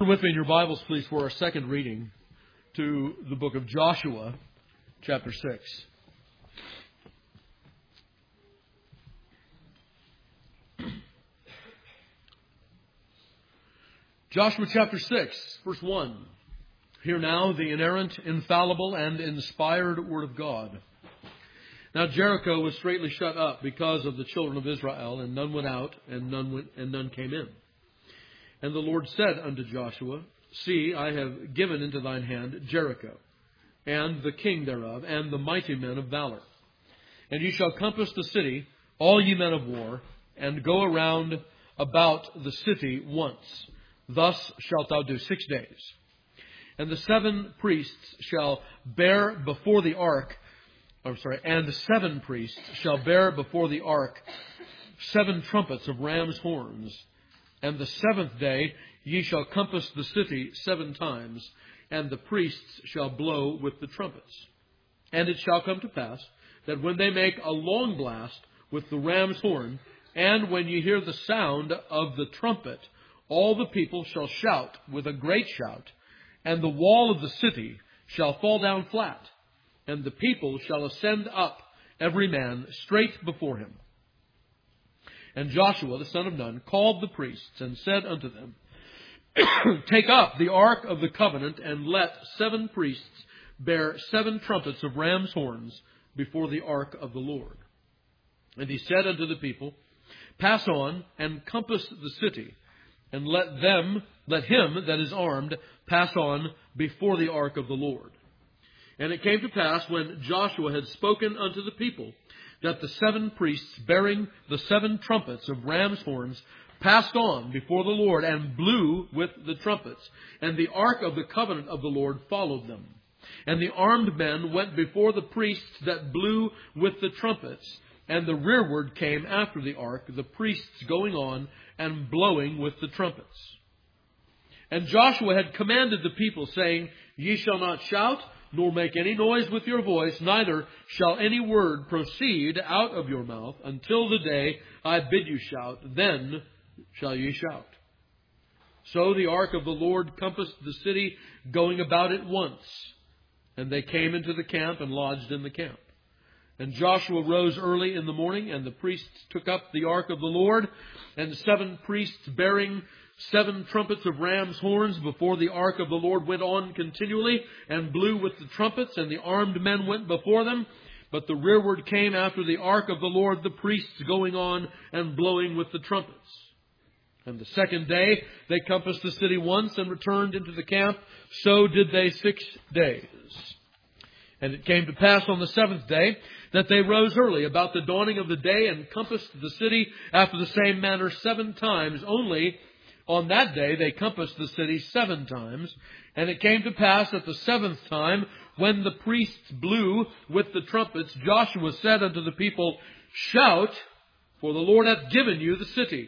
Turn with me in your Bibles, please, for our second reading to the book of Joshua, chapter 6. Joshua chapter 6, verse 1. Hear now the inerrant, infallible, and inspired word of God. Now Jericho was straitly shut up because of the children of Israel, and none went out, and none came in. And the Lord said unto Joshua, See, I have given into thine hand Jericho, and the king thereof, and the mighty men of valor. And ye shall compass the city, all ye men of war, and go around about the city once. Thus shalt thou do 6 days. And the 7 priests shall bear before the ark, and the 7 priests shall bear before the ark 7 trumpets of ram's horns. And the 7th day ye shall compass the city 7 times, and the priests shall blow with the trumpets. And it shall come to pass that when they make a long blast with the ram's horn, and when ye hear the sound of the trumpet, all the people shall shout with a great shout, and the wall of the city shall fall down flat, and the people shall ascend up, every man straight before him. And Joshua the son of Nun called the priests, and said unto them, Take up the ark of the covenant, and let 7 priests bear 7 trumpets of ram's horns before the ark of the Lord. And he said unto the people, Pass on, and compass the city, and let him that is armed pass on before the ark of the Lord. And it came to pass, when Joshua had spoken unto the people, that the 7 priests bearing the 7 trumpets of ram's horns passed on before the Lord, and blew with the trumpets. And the ark of the covenant of the Lord followed them. And the armed men went before the priests that blew with the trumpets. And the rearward came after the ark, the priests going on and blowing with the trumpets. And Joshua had commanded the people, saying, Ye shall not shout, nor make any noise with your voice, neither shall any word proceed out of your mouth until the day I bid you shout, then shall ye shout. So the ark of the Lord compassed the city, going about it once. And they came into the camp, and lodged in the camp. And Joshua rose early in the morning, and the priests took up the ark of the Lord, and 7 priests bearing 7 trumpets of ram's horns before the ark of the Lord went on continually, and blew with the trumpets, and the armed men went before them. But the rearward came after the ark of the Lord, the priests going on and blowing with the trumpets. And the 2nd day they compassed the city once, and returned into the camp. So did they 6 days. And it came to pass on the 7th day that they rose early about the dawning of the day, and compassed the city after the same manner 7 times. Only on that day they compassed the city 7 times. And it came to pass at the 7th time, when the priests blew with the trumpets, Joshua said unto the people, Shout, for the Lord hath given you the city.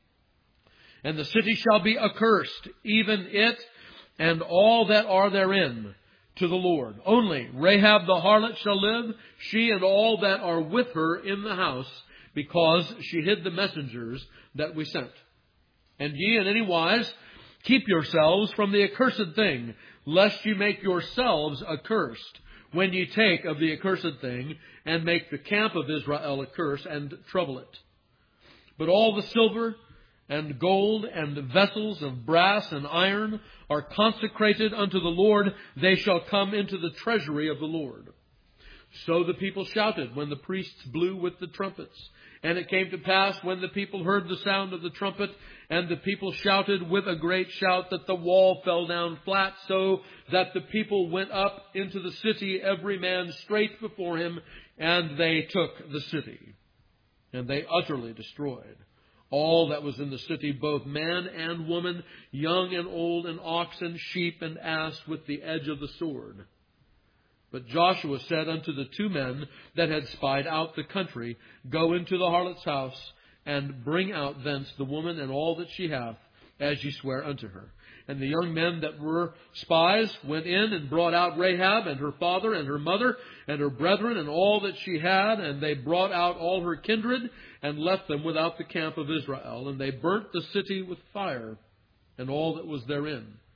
And the city shall be accursed, even it and all that are therein, to the Lord. Only Rahab the harlot shall live, she and all that are with her in the house, because she hid the messengers that we sent. And ye in any wise keep yourselves from the accursed thing, lest ye make yourselves accursed, when ye take of the accursed thing, and make the camp of Israel a curse, and trouble it. But all the silver and gold and vessels of brass and iron are consecrated unto the Lord. They shall come into the treasury of the Lord. So the people shouted when the priests blew with the trumpets. And it came to pass, when the people heard the sound of the trumpet, and the people shouted with a great shout, that the wall fell down flat, so that the people went up into the city, every man straight before him, and they took the city. And they utterly destroyed all that was in the city, both man and woman, young and old, and oxen, sheep, and ass, with the edge of the sword. But Joshua said unto the 2 men that had spied out the country, Go into the harlot's house, and bring out thence the woman and all that she hath, as ye swear unto her. And the young men that were spies went in and brought out Rahab, and her father, and her mother, and her brethren, and all that she had. And they brought out all her kindred, and left them without the camp of Israel. And they burnt the city with fire, and all that was therein,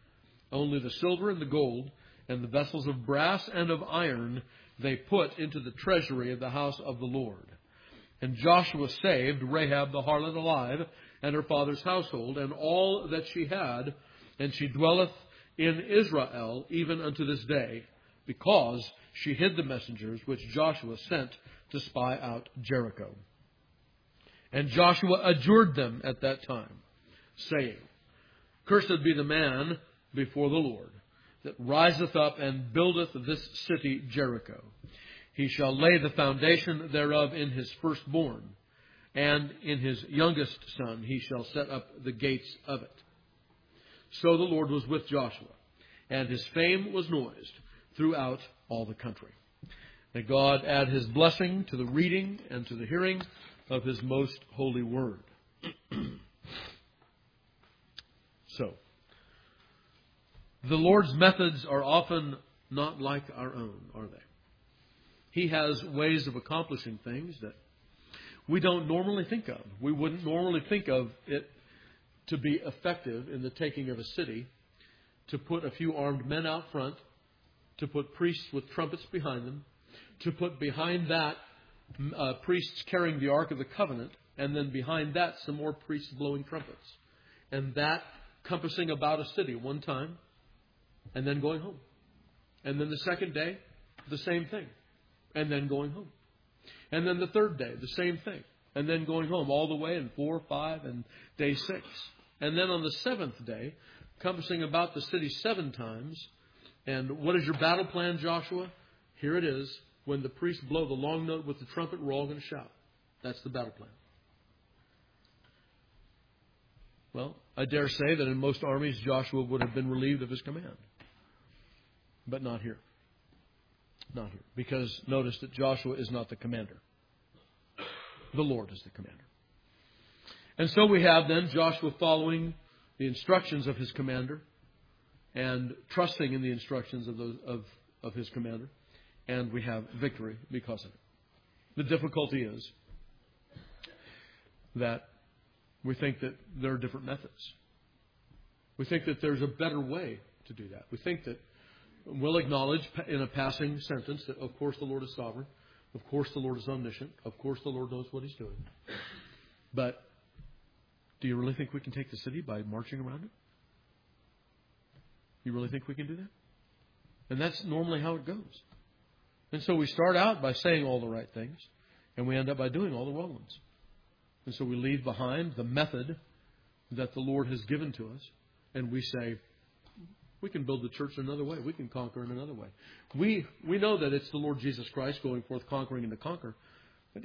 Only the silver and the gold and the vessels of brass and of iron they put into the treasury of the house of the Lord. And Joshua saved Rahab the harlot alive, and her father's household, and all that she had, and she dwelleth in Israel even unto this day, because she hid the messengers which Joshua sent to spy out Jericho. And Joshua adjured them at that time, saying, Cursed be the man before the Lord, that riseth up and buildeth this city Jericho. He shall lay the foundation thereof in his firstborn, and in his youngest son he shall set up the gates of it. So the Lord was with Joshua, and his fame was noised throughout all the country. May God add his blessing to the reading and to the hearing of his most holy word. So, the Lord's methods are often not like our own, are they? He has ways of accomplishing things that we don't normally think of. We wouldn't normally think of it to be effective in the taking of a city, to put a few armed men out front, to put priests with trumpets behind them, to put behind that priests carrying the Ark of the Covenant, and then behind that some more priests blowing trumpets. And that compassing about a city one time, and then going home. And then the second day, the same thing, and then going home. And then the third day, the same thing, and then going home all the way in 4, 5, and day 6. And then on the 7th day, compassing about the city 7 times. And what is your battle plan, Joshua? Here it is. When the priests blow the long note with the trumpet, we're all going to shout. That's the battle plan. Well, I dare say that in most armies, Joshua would have been relieved of his command. But not here. Not here. Because notice that Joshua is not the commander. The Lord is the commander. And so we have then Joshua following the instructions of his commander and trusting in the instructions of his commander. And we have victory because of it. The difficulty is that we think that there are different methods. We think that there's a better way to do that. We think that we'll acknowledge in a passing sentence that, of course, the Lord is sovereign. Of course, the Lord is omniscient. Of course, the Lord knows what He's doing. But do you really think we can take the city by marching around it? You really think we can do that? And that's normally how it goes. And so we start out by saying all the right things, and we end up by doing all the wrong ones. And so we leave behind the method that the Lord has given to us, and we say, we can build the church another way. We can conquer in another way. We know that it's the Lord Jesus Christ going forth conquering and to conquer. But,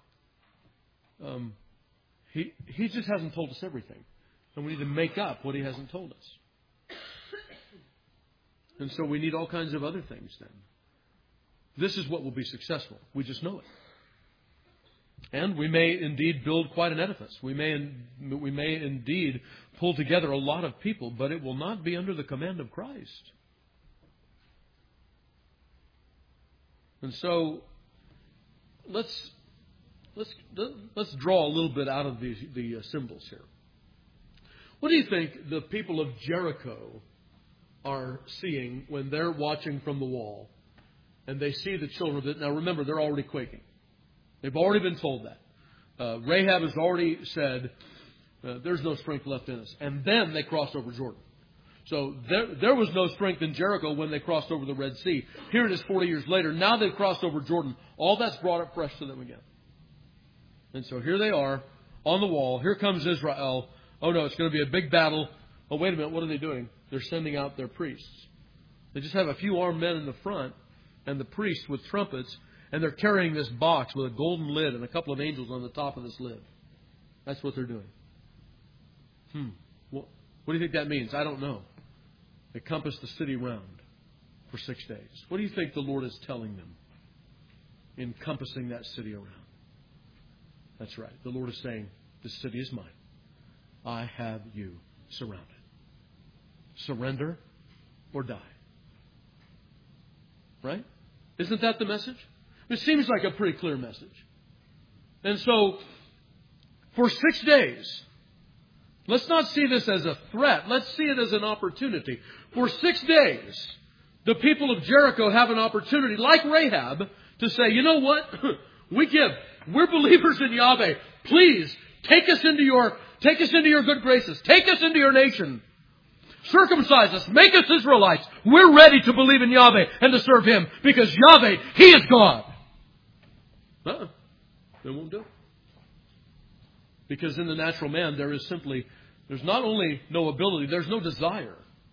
He just hasn't told us everything. And we need to make up what He hasn't told us. And so we need all kinds of other things then. This is what will be successful. We just know it. And we may indeed build quite an edifice. We may indeed pull together a lot of people, but it will not be under the command of Christ. And so let's draw a little bit out of the symbols here. What do you think the people of Jericho are seeing when they're watching from the wall and they see the children of Israel? Now remember, they're already quaking. They've already been told that. Rahab has already said, there's no strength left in us. And then they crossed over Jordan. So there was no strength in Jericho when they crossed over the Red Sea. Here it is 40 years later. Now they've crossed over Jordan. All that's brought up fresh to them again. And so here they are on the wall. Here comes Israel. Oh no, it's going to be a big battle. Oh, wait a minute. What are they doing? They're sending out their priests. They just have a few armed men in the front and the priests with trumpets. And they're carrying this box with a golden lid and a couple of angels on the top of this lid. That's what they're doing. What do you think that means? I don't know. They compassed the city round for 6 days. What do you think the Lord is telling them in compassing that city around? That's right. The Lord is saying, this city is mine. I have you surrounded. Surrender or die. Right? Isn't that the message? It seems like a pretty clear message. And so, for 6 days, Let's not see this as a threat. Let's see it as an opportunity. For 6 days, the people of Jericho have an opportunity, like Rahab, to say, you know what? We're believers in Yahweh. Please take us into your good graces. Take us into your nation. Circumcise us. Make us Israelites. We're ready to believe in Yahweh and to serve Him because Yahweh, He is God. They won't do it. Because in the natural man, there's not only no ability, there's no desire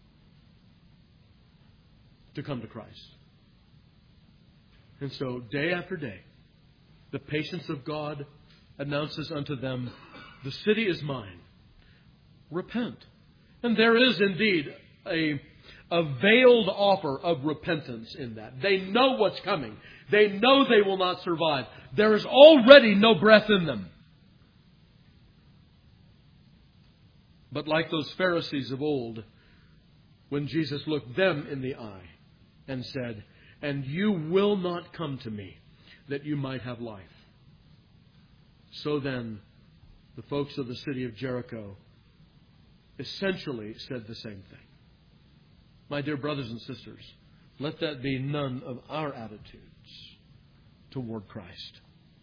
to come to Christ. And so, day after day, the patience of God announces unto them, the city is mine. Repent. And there is indeed a veiled offer of repentance in that. They know what's coming. They know they will not survive. There is already no breath in them. But like those Pharisees of old, when Jesus looked them in the eye and said, and you will not come to me that you might have life. So then, the folks of the city of Jericho essentially said the same thing. My dear brothers and sisters, let that be none of our attitudes toward Christ.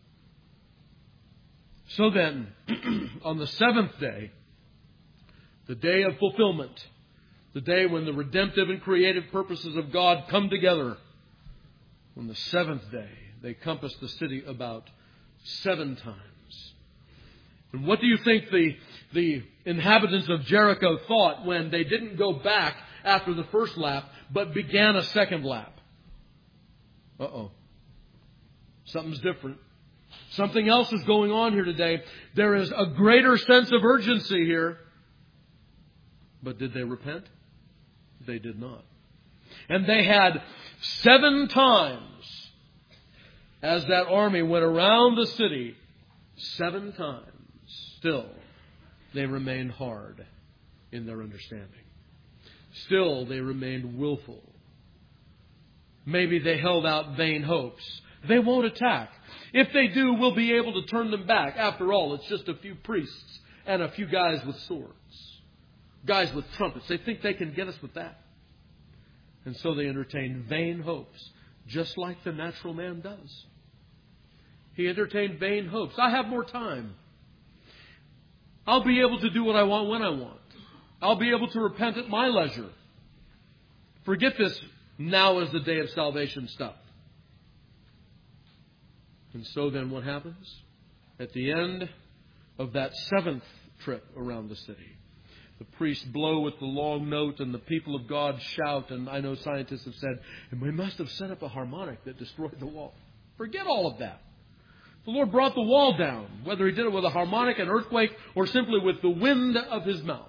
So then, on the 7th day, the day of fulfillment, the day when the redemptive and creative purposes of God come together, on the 7th day, they compassed the city about 7 times. And what do you think the inhabitants of Jericho thought when they didn't go back after the first lap, but began a second lap? Something's different. Something else is going on here today. There is a greater sense of urgency here. But did they repent? They did not. And they had 7 times, as that army went around the city, 7 times. Still, they remained hard in their understanding. Still, they remained willful. Maybe they held out vain hopes. They won't attack. If they do, we'll be able to turn them back. After all, it's just a few priests and a few guys with swords. Guys with trumpets. They think they can get us with that. And so they entertained vain hopes, just like the natural man does. He entertained vain hopes. I have more time. I'll be able to do what I want when I want. I'll be able to repent at my leisure. Forget this now is the day of salvation stuff. And so then what happens? At the end of that 7th trip around the city, the priests blow with the long note and the people of God shout. And I know scientists have said, and we must have set up a harmonic that destroyed the wall. Forget all of that. The Lord brought the wall down, whether He did it with a harmonic, an earthquake, or simply with the wind of His mouth.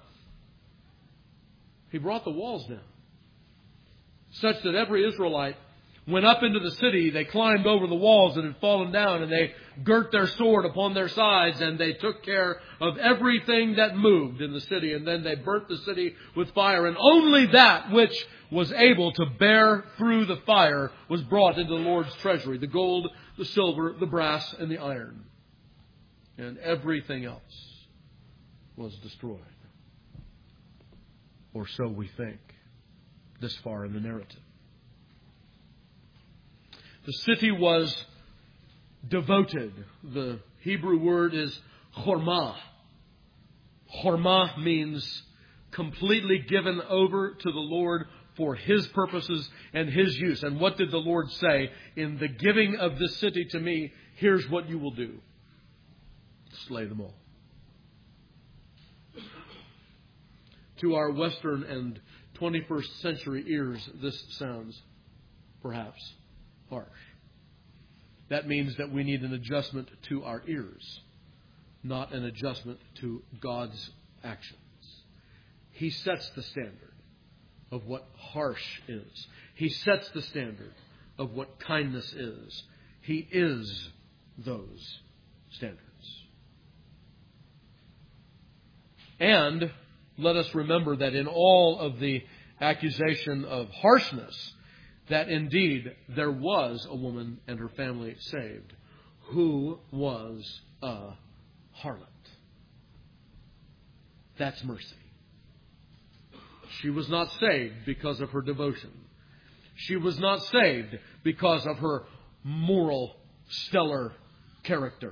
He brought the walls down, such that every Israelite went up into the city. They climbed over the walls that had fallen down, and they girt their sword upon their sides, and they took care of everything that moved in the city. And then they burnt the city with fire, and only that which was able to bear through the fire was brought into the Lord's treasury: the gold, the silver, the brass, and the iron. And everything else was destroyed. Or so we think, this far in the narrative. The city was devoted. The Hebrew word is chormah. Chormah means completely given over to the Lord for His purposes and His use. And what did the Lord say? In the giving of this city to me, here's what you will do. Slay them all. To our Western and 21st century ears, this sounds perhaps harsh. That means that we need an adjustment to our ears, not an adjustment to God's actions. He sets the standard of what harsh is. He sets the standard of what kindness is. He is those standards. And let us remember that in all of the accusation of harshness, that indeed there was a woman and her family saved who was a harlot. That's mercy. She was not saved because of her devotion. She was not saved because of her moral, stellar character.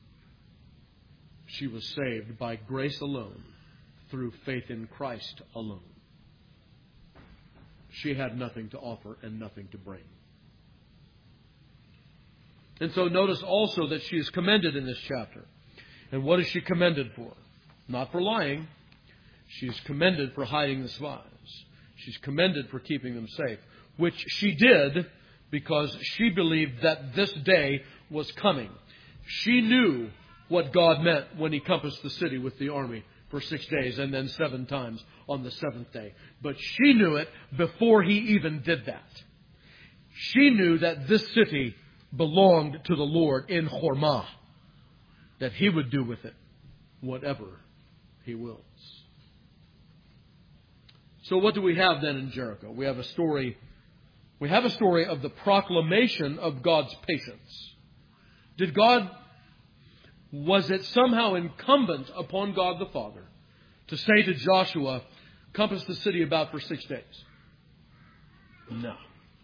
She was saved by grace alone, through faith in Christ alone. She had nothing to offer and nothing to bring. And so notice also that she is commended in this chapter. And what is she commended for? Not for lying. She's commended for hiding the spies. She's commended for keeping them safe, which she did because she believed that this day was coming. She knew what God meant when He compassed the city with the army for 6 days and then 7 times on the 7th day. But she knew it before He even did that. She knew that this city belonged to the Lord in Hormah, that He would do with it whatever He wills. So what do we have then in Jericho? We have a story of the proclamation of God's patience. Was it somehow incumbent upon God the Father to say to Joshua, compass the city about for 6 days? No.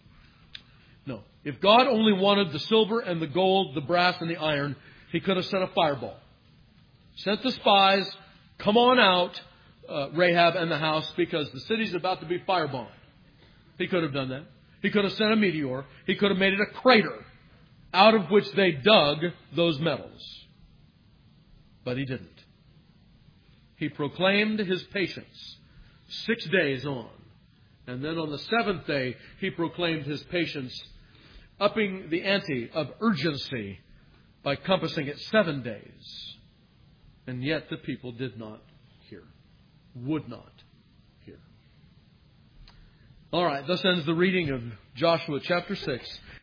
If God only wanted the silver and the gold, the brass and the iron, He could have sent a fireball. Sent the spies, come on out, Rahab and the house, because the city's about to be firebombed. He could have done that. He could have sent a meteor. He could have made it a crater out of which they dug those metals. But He didn't. He proclaimed His patience 6 days on. And then on the 7th day, He proclaimed His patience, upping the ante of urgency by compassing it 7 days. And yet the people did not hear. Would not hear. All right, thus ends the reading of Joshua chapter 6.